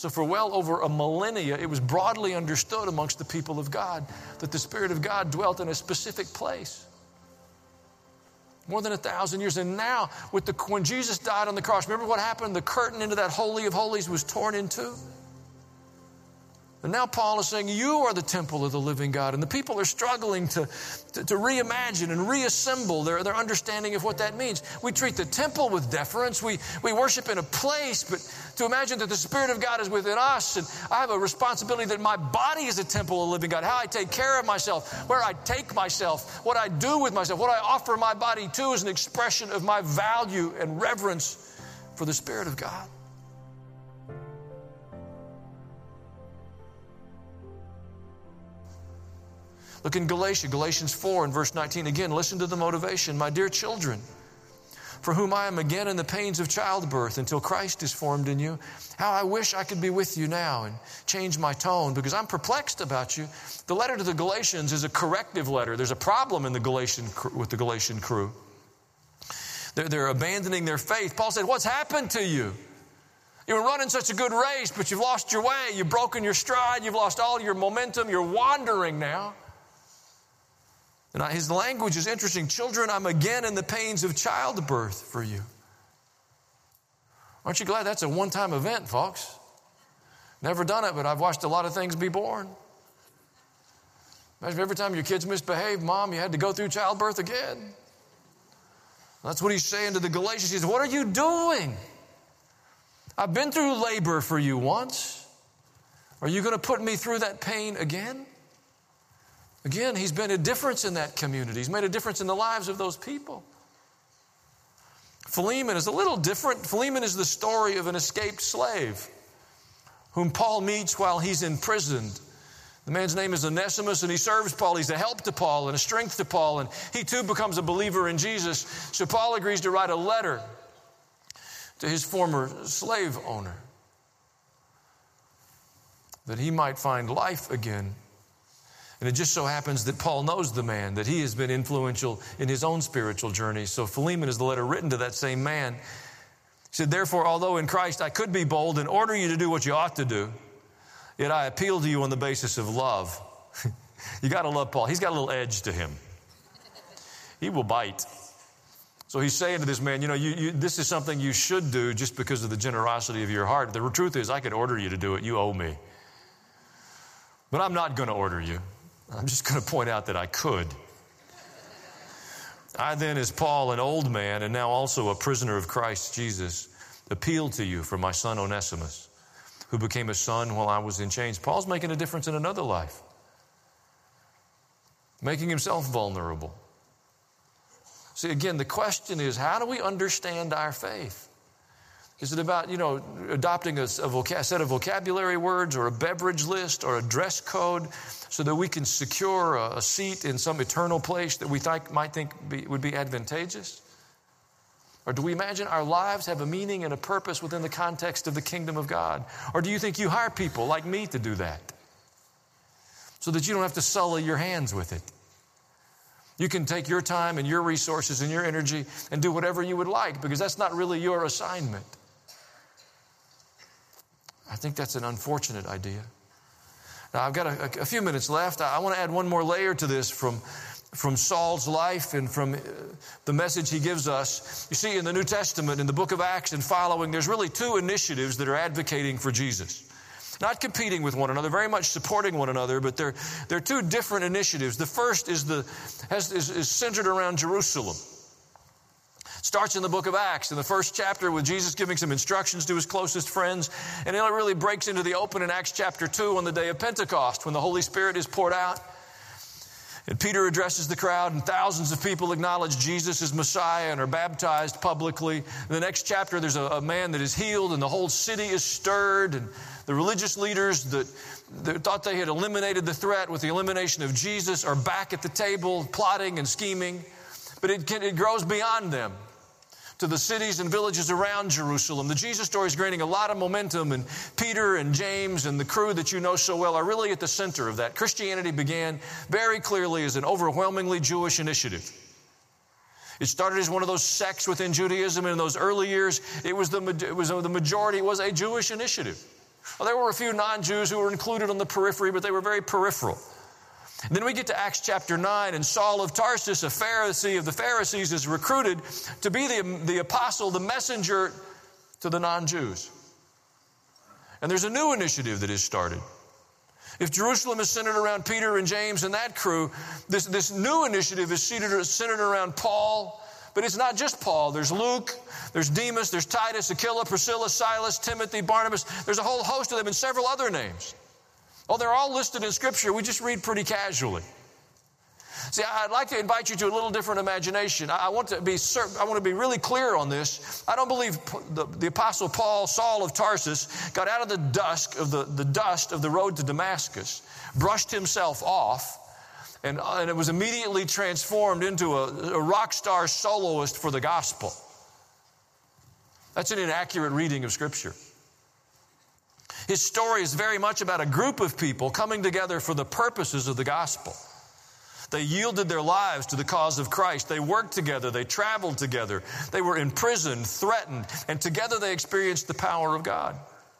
So for well over a millennia, it was broadly understood amongst the people of God that the Spirit of God dwelt in a specific place. More than 1,000 years. And now, when Jesus died on the cross, remember what happened? The curtain into that Holy of Holies was torn in two. And now Paul is saying, you are the temple of the living God. And the people are struggling to reimagine and reassemble their understanding of what that means. We treat the temple with deference. We worship in a place, but to imagine that the Spirit of God is within us, and I have a responsibility that my body is a temple of the living God. How I take care of myself, where I take myself, what I do with myself, what I offer my body to is an expression of my value and reverence for the Spirit of God. Look in Galatians 4 and verse 19. Again, listen to the motivation. My dear children, for whom I am again in the pains of childbirth until Christ is formed in you, how I wish I could be with you now and change my tone because I'm perplexed about you. The letter to the Galatians is a corrective letter. There's a problem in with the Galatian crew. They're abandoning their faith. Paul said, what's happened to you? You were running such a good race, but you've lost your way. You've broken your stride. You've lost all your momentum. You're wandering now. And his language is interesting. Children, I'm again in the pains of childbirth for you. Aren't you glad that's a one-time event, folks? Never done it, but I've watched a lot of things be born. Imagine every time your kids misbehave, Mom, you had to go through childbirth again. That's what he's saying to the Galatians. He says, what are you doing? I've been through labor for you once. Are you going to put me through that pain again? Again, he's been a difference in that community. He's made a difference in the lives of those people. Philemon is a little different. Philemon is the story of an escaped slave whom Paul meets while he's imprisoned. The man's name is Onesimus, and he serves Paul. He's a help to Paul and a strength to Paul, and he too becomes a believer in Jesus. So Paul agrees to write a letter to his former slave owner that he might find life again. And it just so happens that Paul knows the man, that he has been influential in his own spiritual journey. So Philemon is the letter written to that same man. He said, therefore, although in Christ I could be bold and order you to do what you ought to do, yet I appeal to you on the basis of love. You got to love Paul. He's got a little edge to him. He will bite. So he's saying to this man, this is something you should do just because of the generosity of your heart. The truth is, I could order you to do it. You owe me. But I'm not going to order you. I'm just going to point out that I could. I then, as Paul, an old man, and now also a prisoner of Christ Jesus, appeal to you for my son Onesimus, who became a son while I was in chains. Paul's making a difference in another life, making himself vulnerable. See, again, the question is, how do we understand our faith? Is it about, adopting a set of vocabulary words or a beverage list or a dress code so that we can secure a seat in some eternal place that we might think would be advantageous? Or do we imagine our lives have a meaning and a purpose within the context of the kingdom of God? Or do you think you hire people like me to do that so that you don't have to sully your hands with it? You can take your time and your resources and your energy and do whatever you would like because that's not really your assignment. I think that's an unfortunate idea. Now, I've got a few minutes left. I want to add one more layer to this from Saul's life and from the message he gives us. You see, in the New Testament, in the book of Acts and following, there's really two initiatives that are advocating for Jesus. Not competing with one another, very much supporting one another, but they're two different initiatives. The first is centered around Jerusalem. Starts in the book of Acts, in the first chapter with Jesus giving some instructions to his closest friends. And it really breaks into the open in Acts chapter 2 on the day of Pentecost when the Holy Spirit is poured out. And Peter addresses the crowd and thousands of people acknowledge Jesus as Messiah and are baptized publicly. In the next chapter, there's a man that is healed and the whole city is stirred. And the religious leaders that thought they had eliminated the threat with the elimination of Jesus are back at the table plotting and scheming. But it grows beyond them to the cities and villages around Jerusalem. The Jesus story is gaining a lot of momentum, and Peter and James and the crew that you know so well are really at the center of that. Christianity began very clearly as an overwhelmingly Jewish initiative. It started as one of those sects within Judaism, and in those early years, the majority was a Jewish initiative. Well, there were a few non-Jews who were included on the periphery, but they were very peripheral. And then we get to Acts chapter 9, and Saul of Tarsus, a Pharisee of the Pharisees, is recruited to be the apostle, the messenger to the non-Jews. And there's a new initiative that is started. If Jerusalem is centered around Peter and James and that crew, this new initiative is centered around Paul. But it's not just Paul. There's Luke, there's Demas, there's Titus, Aquila, Priscilla, Silas, Timothy, Barnabas. There's a whole host of them and several other names. Oh, they're all listed in Scripture. We just read pretty casually. See, I'd like to invite you to a little different imagination. I want to be really clear on this. I don't believe the Apostle Paul, Saul of Tarsus, got out of the dust of the road to Damascus, brushed himself off, and it was immediately transformed into a rock star soloist for the gospel. That's an inaccurate reading of Scripture. His story is very much about a group of people coming together for the purposes of the gospel. They yielded their lives to the cause of Christ. They worked together. They traveled together. They were imprisoned, threatened, and together they experienced the power of God.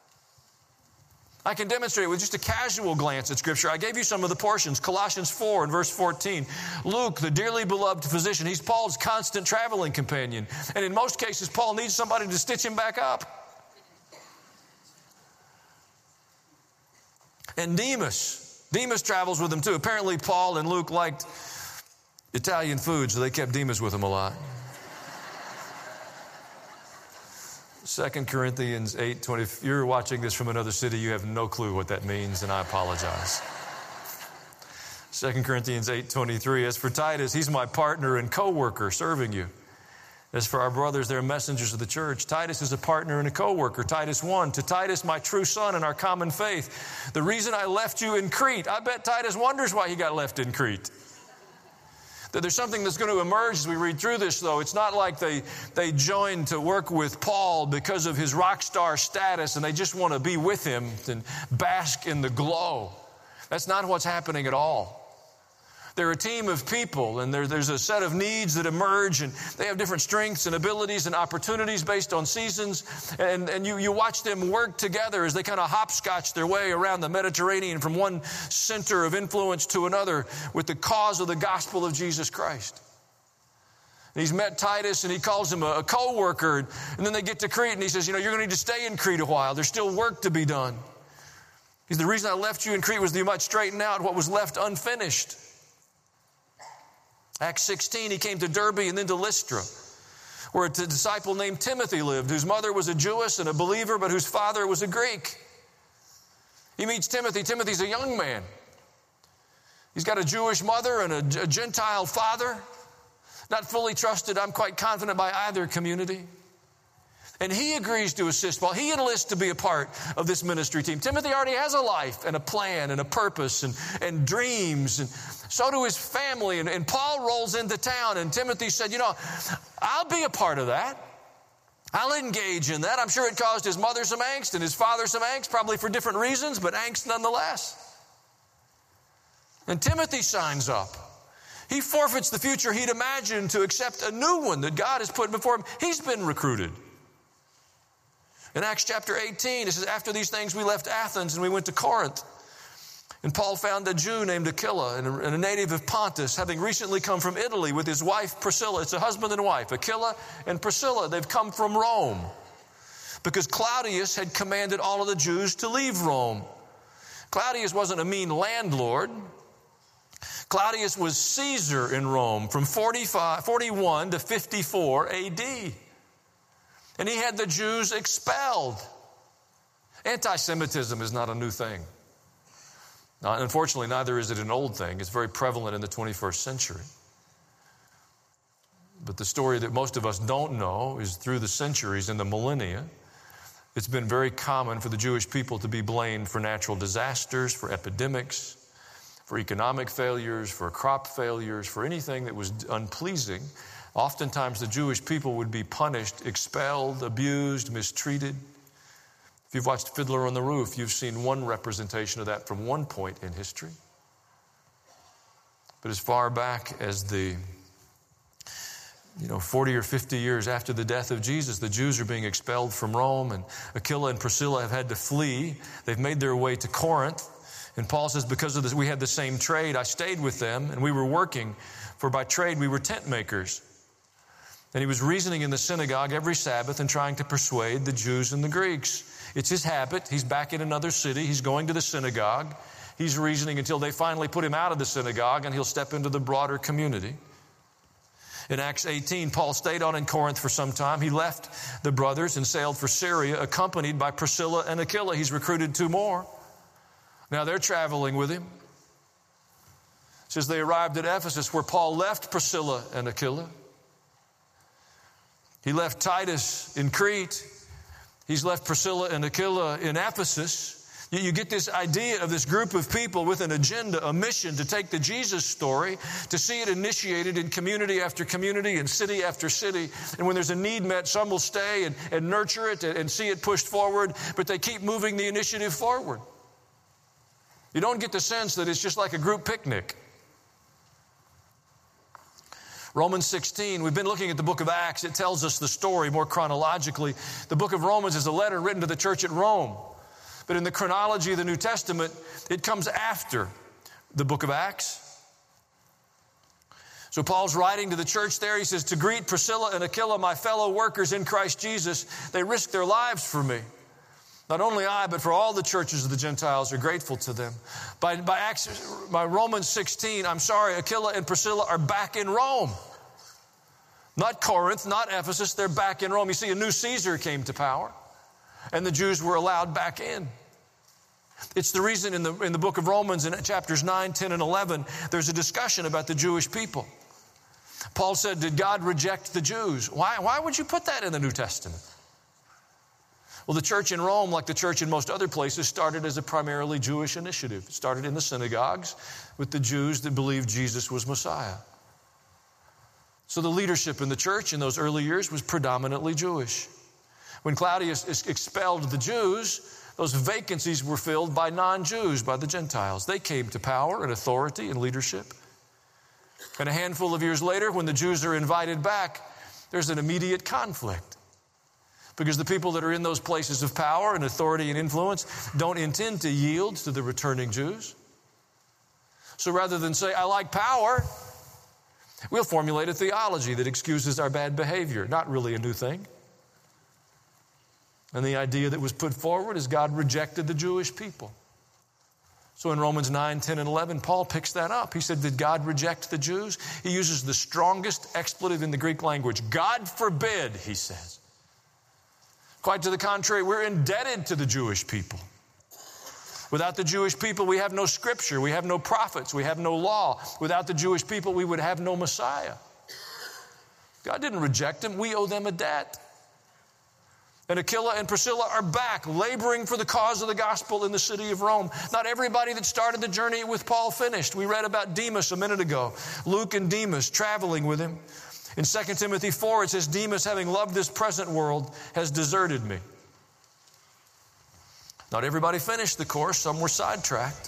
I can demonstrate with just a casual glance at Scripture. I gave you some of the portions. Colossians 4 and verse 14. Luke, the dearly beloved physician, he's Paul's constant traveling companion. And in most cases, Paul needs somebody to stitch him back up. And Demas travels with him too. Apparently, Paul and Luke liked Italian food, so they kept Demas with them a lot. 2 Corinthians 8:20. If you're watching this from another city, you have no clue what that means, and I apologize. 2 Corinthians 8:23. As for Titus, he's my partner and co-worker serving you. As for our brothers, they're messengers of the church. Titus is a partner and a co-worker. Titus 1, to Titus, my true son in our common faith. The reason I left you in Crete. I bet Titus wonders why he got left in Crete. There's something that's going to emerge as we read through this, though. It's not like they joined to work with Paul because of his rock star status and they just want to be with him and bask in the glow. That's not what's happening at all. They're a team of people, and there's a set of needs that emerge, and they have different strengths and abilities and opportunities based on seasons. And you watch them work together as they kind of hopscotch their way around the Mediterranean from one center of influence to another with the cause of the gospel of Jesus Christ. And he's met Titus, and he calls him a co-worker. And then they get to Crete, and he says, you're going to need to stay in Crete a while. There's still work to be done. He said, the reason I left you in Crete was that you might straighten out what was left unfinished. Acts 16, he came to Derbe and then to Lystra, where a disciple named Timothy lived, whose mother was a Jewess and a believer, but whose father was a Greek. He meets Timothy. Timothy's a young man. He's got a Jewish mother and a Gentile father. Not fully trusted, I'm quite confident, by either community. And he agrees to assist Paul. He enlists to be a part of this ministry team. Timothy already has a life and a plan and a purpose and dreams. And so do his family. And Paul rolls into town, and Timothy said, I'll be a part of that. I'll engage in that. I'm sure it caused his mother some angst and his father some angst, probably for different reasons, but angst nonetheless. And Timothy signs up. He forfeits the future he'd imagined to accept a new one that God has put before him. He's been recruited. In Acts chapter 18, it says, after these things we left Athens and we went to Corinth. And Paul found a Jew named Aquila and a native of Pontus, having recently come from Italy with his wife Priscilla. It's a husband and wife, Aquila and Priscilla. They've come from Rome because Claudius had commanded all of the Jews to leave Rome. Claudius wasn't a mean landlord. Claudius was Caesar in Rome from 41 to 54 A.D., and he had the Jews expelled. Anti-Semitism is not a new thing. Unfortunately, neither is it an old thing. It's very prevalent in the 21st century. But the story that most of us don't know is through the centuries and the millennia, it's been very common for the Jewish people to be blamed for natural disasters, for epidemics, for economic failures, for crop failures, for anything that was unpleasing. Oftentimes the Jewish people would be punished, expelled, abused, mistreated. If you've watched Fiddler on the Roof, you've seen one representation of that from one point in history. But as far back as the 40 or 50 years after the death of Jesus, the Jews are being expelled from Rome, and Aquila and Priscilla have had to flee. They've made their way to Corinth. And Paul says, because of this, we had the same trade. I stayed with them, and we were working, for by trade we were tent makers. And he was reasoning in the synagogue every Sabbath and trying to persuade the Jews and the Greeks. It's his habit. He's back in another city. He's going to the synagogue. He's reasoning until they finally put him out of the synagogue, and he'll step into the broader community. In Acts 18, Paul stayed on in Corinth for some time. He left the brothers and sailed for Syria, accompanied by Priscilla and Aquila. He's recruited 2 more. Now they're traveling with him. It says they arrived at Ephesus, where Paul left Priscilla and Aquila. He left Titus in Crete. He's left Priscilla and Aquila in Ephesus. You get this idea of this group of people with an agenda, a mission to take the Jesus story, to see it initiated in community after community and city after city. And when there's a need met, some will stay and nurture it and see it pushed forward, but they keep moving the initiative forward. You don't get the sense that it's just like a group picnic. Romans 16, we've been looking at the book of Acts. It tells us the story more chronologically. The book of Romans is a letter written to the church at Rome. But in the chronology of the New Testament, it comes after the book of Acts. So Paul's writing to the church there. He says, to greet Priscilla and Aquila, my fellow workers in Christ Jesus. They risked their lives for me. Not only I, but for all the churches of the Gentiles are grateful to them. By Romans 16, Aquila and Priscilla are back in Rome. Not Corinth, not Ephesus, they're back in Rome. You see, a new Caesar came to power, and the Jews were allowed back in. It's the reason in the book of Romans, in chapters 9, 10, and 11, there's a discussion about the Jewish people. Paul said, did God reject the Jews? Why would you put that in the New Testament? Well, the church in Rome, like the church in most other places, started as a primarily Jewish initiative. It started in the synagogues with the Jews that believed Jesus was Messiah. So the leadership in the church in those early years was predominantly Jewish. When Claudius expelled the Jews, those vacancies were filled by non-Jews, by the Gentiles. They came to power and authority and leadership. And a handful of years later, when the Jews are invited back, there's an immediate conflict. Because the people that are in those places of power and authority and influence don't intend to yield to the returning Jews. So rather than say, I like power, we'll formulate a theology that excuses our bad behavior. Not really a new thing. And the idea that was put forward is God rejected the Jewish people. So in Romans 9, 10, and 11, Paul picks that up. He said, did God reject the Jews? He uses the strongest expletive in the Greek language. God forbid, he says. Quite to the contrary, we're indebted to the Jewish people. Without the Jewish people, we have no scripture, we have no prophets, we have no law. Without the Jewish people, we would have no Messiah. God didn't reject them. We owe them a debt. And Aquila and Priscilla are back, laboring for the cause of the gospel in the city of Rome. Not everybody that started the journey with Paul finished. We read about Demas a minute ago. Luke and Demas traveling with him. In 2 Timothy 4, it says, Demas, having loved this present world, has deserted me. Not everybody finished the course. Some were sidetracked.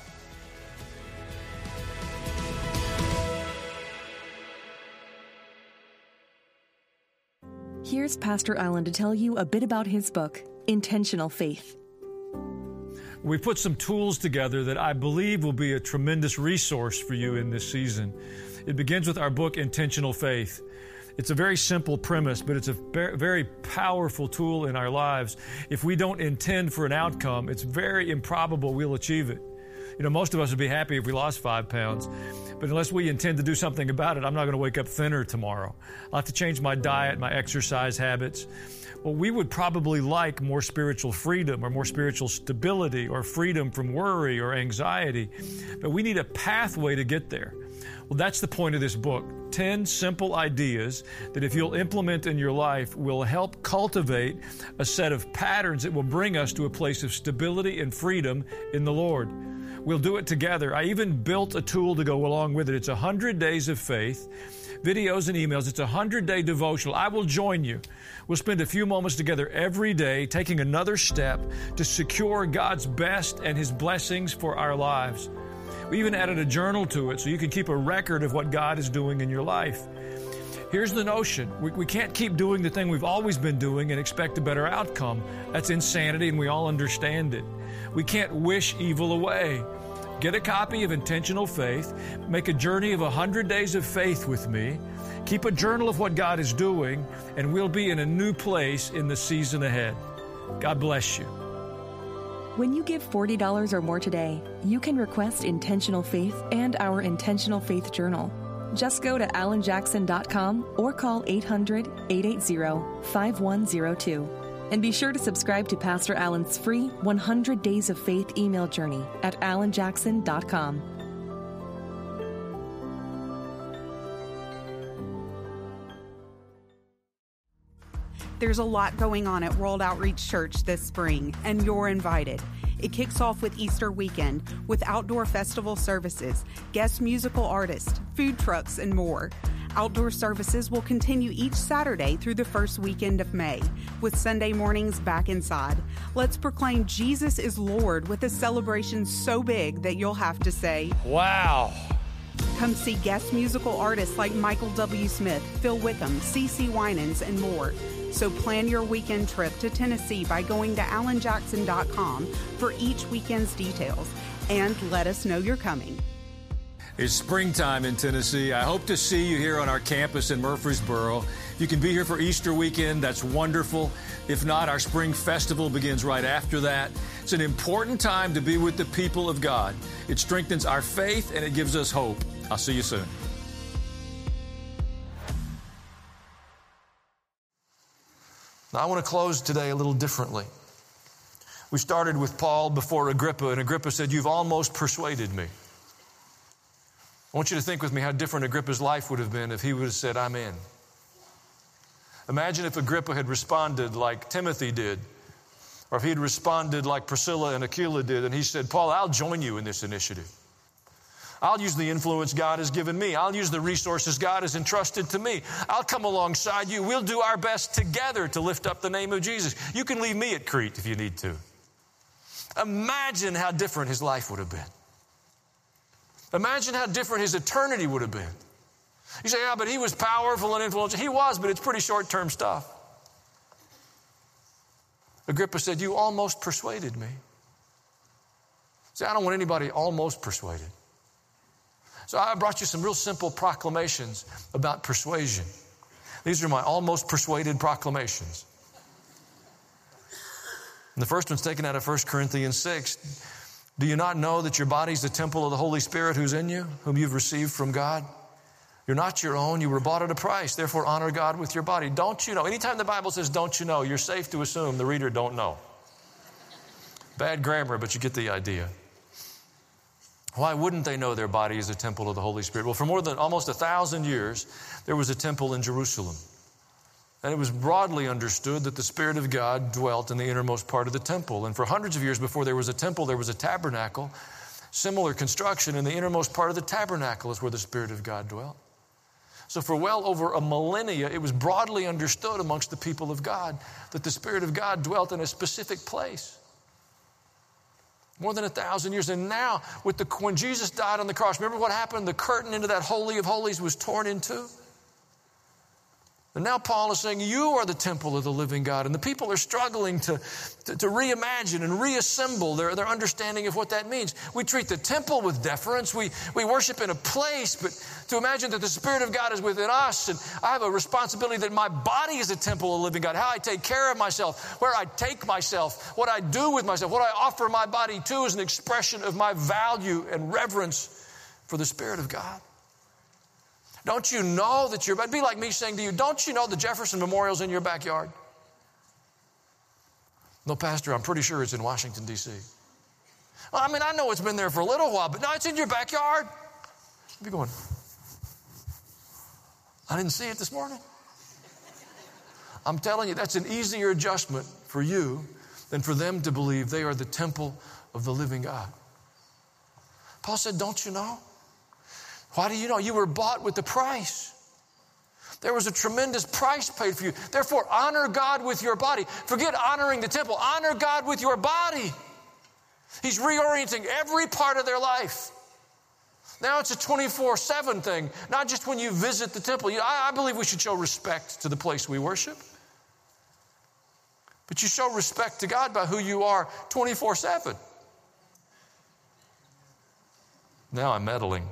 Here's Pastor Allen to tell you a bit about his book, Intentional Faith. We put some tools together that I believe will be a tremendous resource for you in this season. It begins with our book, Intentional Faith. It's a very simple premise, but it's a very powerful tool in our lives. If we don't intend for an outcome, it's very improbable we'll achieve it. You know, most of us would be happy if we lost 5 pounds, but unless we intend to do something about it, I'm not going to wake up thinner tomorrow. I'll have to change my diet, my exercise habits. Well, we would probably like more spiritual freedom or more spiritual stability or freedom from worry or anxiety, but we need a pathway to get there. Well, that's the point of this book. 10 simple ideas that if you'll implement in your life will help cultivate a set of patterns that will bring us to a place of stability and freedom in the Lord. We'll do it together. I even built a tool to go along with it. It's 100 Days of Faith, videos and emails. It's a 100-day devotional. I will join you. We'll spend a few moments together every day taking another step to secure God's best and His blessings for our lives. We even added a journal to it so you can keep a record of what God is doing in your life. Here's the notion. We can't keep doing the thing we've always been doing and expect a better outcome. That's insanity, and we all understand it. We can't wish evil away. Get a copy of Intentional Faith. Make a journey of 100 days of faith with me. Keep a journal of what God is doing, and we'll be in a new place in the season ahead. God bless you. When you give $40 or more today, you can request Intentional Faith and our Intentional Faith Journal. Just go to alanjackson.com or call 800-880-5102. And be sure to subscribe to Pastor Alan's free 100 Days of Faith email journey at alanjackson.com. There's a lot going on at World Outreach Church this spring, and you're invited. It kicks off with Easter weekend with outdoor festival services, guest musical artists, food trucks, and more. Outdoor services will continue each Saturday through the first weekend of May, with Sunday mornings back inside. Let's proclaim Jesus is Lord with a celebration so big that you'll have to say, Wow! Come see guest musical artists like Michael W. Smith, Phil Wickham, CeCe Winans, and more. So plan your weekend trip to Tennessee by going to alanjackson.com for each weekend's details, and let us know you're coming. It's springtime in Tennessee. I hope to see you here on our campus in Murfreesboro. If you can be here for Easter weekend, that's wonderful. If not, our spring festival begins right after that. It's an important time to be with the people of God. It strengthens our faith and it gives us hope. I'll see you soon. Now, I want to close today a little differently. We started with Paul before Agrippa, and Agrippa said, "You've almost persuaded me." I want you to think with me how different Agrippa's life would have been if he would have said, "I'm in." Imagine if Agrippa had responded like Timothy did, or if he had responded like Priscilla and Aquila did, and he said, "Paul, I'll join you in this initiative. I'll use the influence God has given me. I'll use the resources God has entrusted to me. I'll come alongside you. We'll do our best together to lift up the name of Jesus. You can leave me at Crete if you need to." Imagine how different his life would have been. Imagine how different his eternity would have been. You say, "Yeah, but he was powerful and influential." He was, but it's pretty short-term stuff. Agrippa said, "You almost persuaded me." See, I don't want anybody almost persuaded. So I brought you some real simple proclamations about persuasion. These are my almost persuaded proclamations. And the first one's taken out of 1 Corinthians 6. Do you not know that your body is the temple of the Holy Spirit who's in you, whom you've received from God? You're not your own. You were bought at a price. Therefore, honor God with your body. Don't you know? Anytime the Bible says, "Don't you know," you're safe to assume the reader don't know. Bad grammar, but you get the idea. Why wouldn't they know their body is a temple of the Holy Spirit? Well, for more than almost 1,000 years, there was a temple in Jerusalem. And it was broadly understood that the Spirit of God dwelt in the innermost part of the temple. And for hundreds of years before there was a temple, there was a tabernacle. Similar construction, in the innermost part of the tabernacle is where the Spirit of God dwelt. So for well over a millennia, it was broadly understood amongst the people of God that the Spirit of God dwelt in a specific place. More than 1,000 years. And now, when Jesus died on the cross, remember what happened? The curtain into that Holy of Holies was torn in two. And now Paul is saying, you are the temple of the living God. And the people are struggling to reimagine and reassemble their understanding of what that means. We treat the temple with deference. We worship in a place, but to imagine that the Spirit of God is within us, and I have a responsibility that my body is a temple of the living God. How I take care of myself, where I take myself, what I do with myself, what I offer my body to is an expression of my value and reverence for the Spirit of God. Don't you know that it'd be like me saying to you, don't you know the Jefferson Memorial's in your backyard? No, Pastor, I'm pretty sure it's in Washington, D.C. Well, I mean, I know it's been there for a little while, but no, it's in your backyard. You'd be going, I didn't see it this morning. I'm telling you, that's an easier adjustment for you than for them to believe they are the temple of the living God. Paul said, don't you know? Why do you know? You were bought with a price. There was a tremendous price paid for you. Therefore, honor God with your body. Forget honoring the temple. Honor God with your body. He's reorienting every part of their life. Now it's a 24/7 thing, not just when you visit the temple. I believe we should show respect to the place we worship. But you show respect to God by who you are 24/7. Now I'm meddling.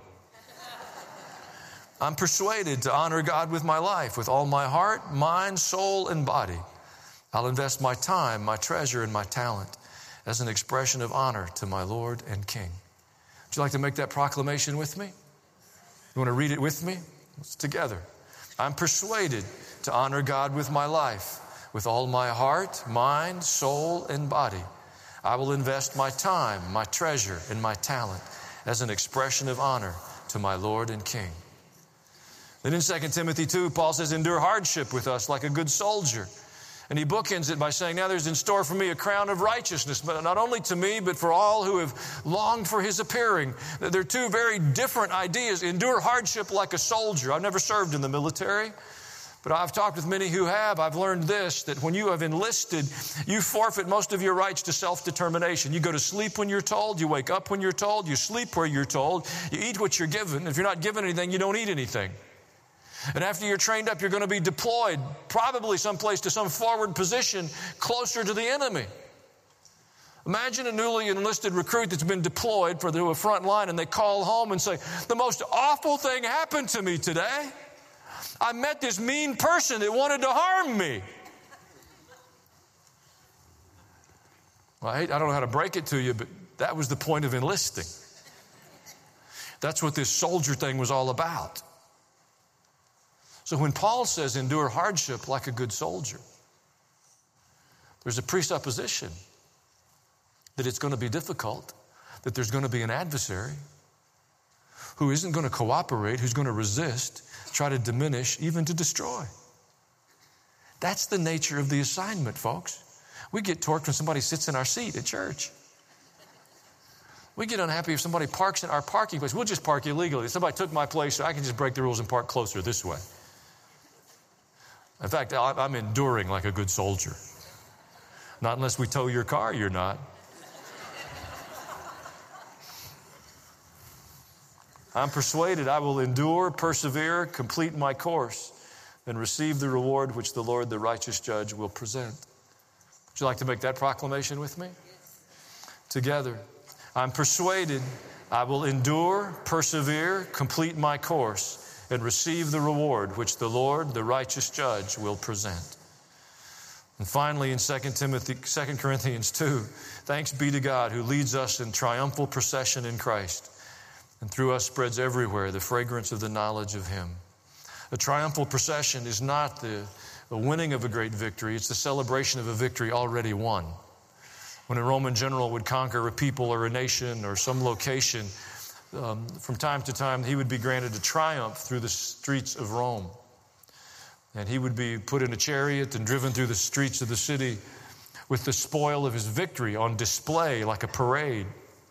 I'm persuaded to honor God with my life, with all my heart, mind, soul, and body. I'll invest my time, my treasure, and my talent as an expression of honor to my Lord and King. Would you like to make that proclamation with me? You want to read it with me? It's together. I'm persuaded to honor God with my life, with all my heart, mind, soul, and body. I will invest my time, my treasure, and my talent as an expression of honor to my Lord and King. Then in 2 Timothy 2, Paul says, endure hardship with us like a good soldier. And he bookends it by saying, now there's in store for me a crown of righteousness, but not only to me, but for all who have longed for his appearing. They're two very different ideas. Endure hardship like a soldier. I've never served in the military, but I've talked with many who have. I've learned this, that when you have enlisted, you forfeit most of your rights to self-determination. You go to sleep when you're told, you wake up when you're told, you sleep where you're told, you eat what you're given. If you're not given anything, you don't eat anything. And after you're trained up, you're going to be deployed, probably someplace to some forward position closer to the enemy. Imagine a newly enlisted recruit that's been deployed to a front line, and they call home and say, the most awful thing happened to me today. I met this mean person that wanted to harm me. Well, I don't know how to break it to you, but that was the point of enlisting. That's what this soldier thing was all about. So when Paul says endure hardship like a good soldier, there's a presupposition that it's going to be difficult, that there's going to be an adversary who isn't going to cooperate, who's going to resist, try to diminish, even to destroy. That's the nature of the assignment, folks. We get torqued when somebody sits in our seat at church. We get unhappy if somebody parks in our parking place. We'll just park illegally. If somebody took my place, I can just break the rules and park closer this way. In fact, I'm enduring like a good soldier. Not unless we tow your car, you're not. I'm persuaded I will endure, persevere, complete my course, and receive the reward which the Lord, the righteous judge, will present. Would you like to make that proclamation with me? Together. I'm persuaded I will endure, persevere, complete my course, and receive the reward which the Lord, the righteous judge, will present. And finally, in 2 Corinthians 2, thanks be to God who leads us in triumphal procession in Christ, and through us spreads everywhere the fragrance of the knowledge of Him. A triumphal procession is not the winning of a great victory. It's the celebration of a victory already won. When a Roman general would conquer a people or a nation or some location, from time to time, he would be granted a triumph through the streets of Rome. And he would be put in a chariot and driven through the streets of the city with the spoil of his victory on display like a parade.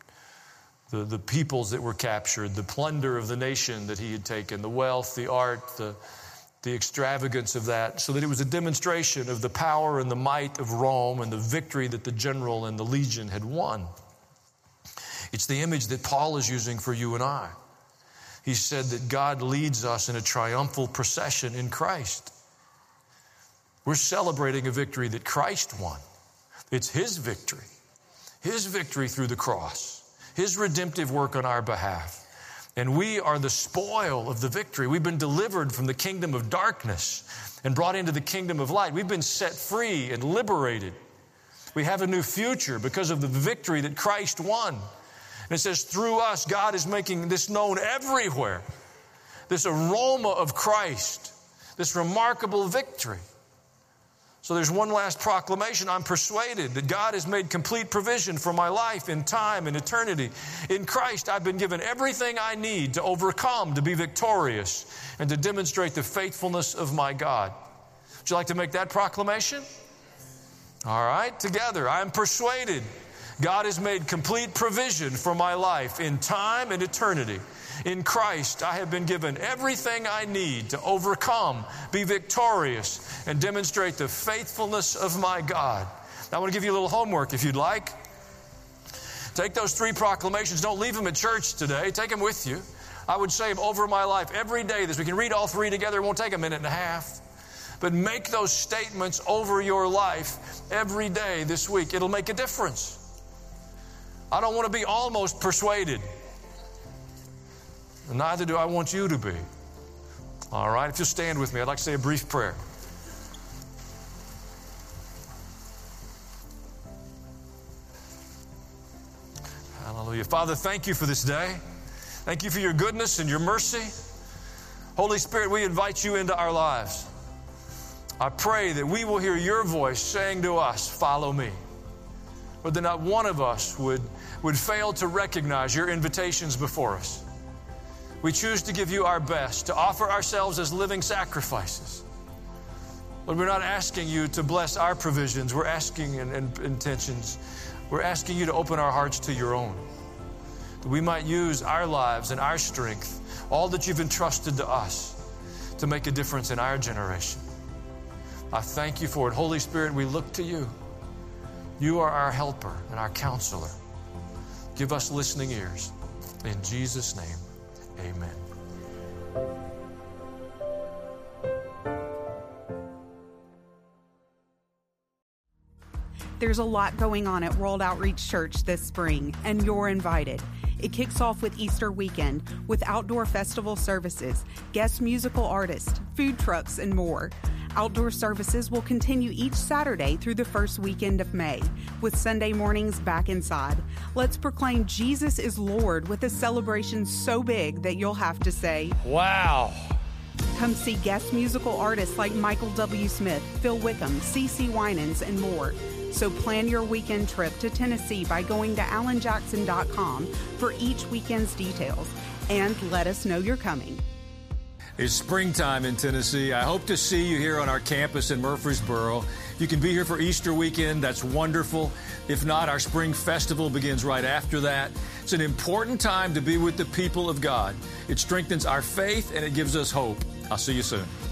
The peoples that were captured, the plunder of the nation that he had taken, the wealth, the art, the extravagance of that, so that it was a demonstration of the power and the might of Rome and the victory that the general and the legion had won. It's the image that Paul is using for you and I. He said that God leads us in a triumphal procession in Christ. We're celebrating a victory that Christ won. It's His victory through the cross, His redemptive work on our behalf. And we are the spoil of the victory. We've been delivered from the kingdom of darkness and brought into the kingdom of light. We've been set free and liberated. We have a new future because of the victory that Christ won. And it says, through us, God is making this known everywhere. This aroma of Christ, this remarkable victory. So there's one last proclamation. I'm persuaded that God has made complete provision for my life in time and eternity. In Christ, I've been given everything I need to overcome, to be victorious, and to demonstrate the faithfulness of my God. Would you like to make that proclamation? All right, together. I'm persuaded God has made complete provision for my life in time and eternity. In Christ, I have been given everything I need to overcome, be victorious, and demonstrate the faithfulness of my God. Now, I want to give you a little homework if you'd like. Take those 3 proclamations. Don't leave them at church today. Take them with you. I would say over my life every day this. We can read all 3 together. It won't take a minute and a half. But make those statements over your life every day this week. It'll make a difference. I don't want to be almost persuaded. And neither do I want you to be. All right, if you'll stand with me, I'd like to say a brief prayer. Hallelujah. Father, thank you for this day. Thank you for your goodness and your mercy. Holy Spirit, we invite you into our lives. I pray that we will hear your voice saying to us, follow me. But that not one of us would fail to recognize your invitations before us. We choose to give you our best, to offer ourselves as living sacrifices. But we're not asking you to bless our provisions. We're asking and intentions. We're asking you to open our hearts to your own. That we might use our lives and our strength, all that you've entrusted to us, to make a difference in our generation. I thank you for it. Holy Spirit, we look to you. You are our helper and our counselor. Give us listening ears. In Jesus' name, amen. There's a lot going on at World Outreach Church this spring, and you're invited. It kicks off with Easter weekend with outdoor festival services, guest musical artists, food trucks, and more. Outdoor services will continue each Saturday through the first weekend of May, with Sunday mornings back inside. Let's proclaim Jesus is Lord with a celebration so big that you'll have to say, Wow! Come see guest musical artists like Michael W. Smith, Phil Wickham, CeCe Winans, and more. So plan your weekend trip to Tennessee by going to AlanJackson.com for each weekend's details, and let us know you're coming. It's springtime in Tennessee. I hope to see you here on our campus in Murfreesboro. You can be here for Easter weekend. That's wonderful. If not, our spring festival begins right after that. It's an important time to be with the people of God. It strengthens our faith and it gives us hope. I'll see you soon.